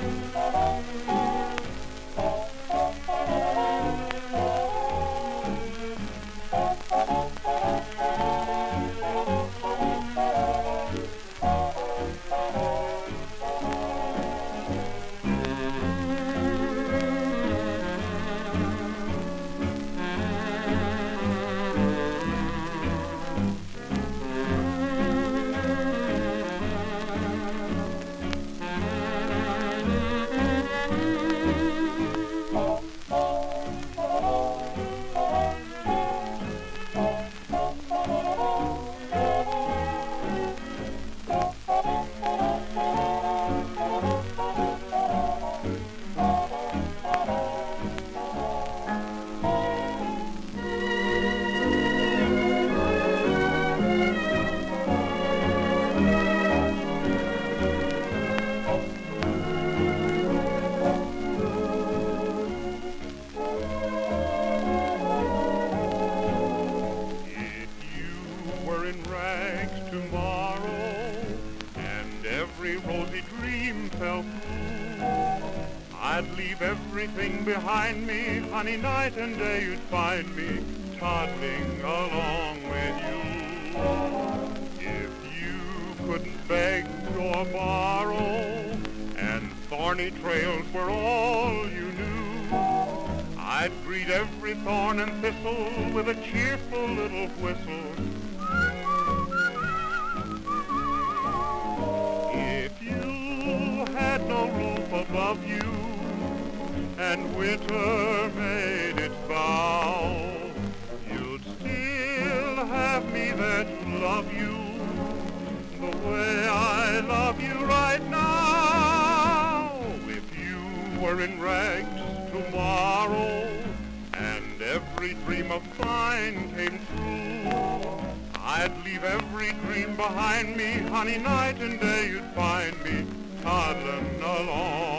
Tomorrow, and every rosy dream fell through, I'd leave everything behind me, honey, night and day you'd find me toddling along with you. If you couldn't beg or borrow, and thorny trails were all you knew, I'd greet every thorn and thistle with a cheerful little whistle. No roof above you, and winter made its bow, you'd still have me there to love you the way I love you right now. If you were in rags tomorrow, and every dream of mine came true, I'd leave every dream behind me, honey, night and day you'd find me toddling along.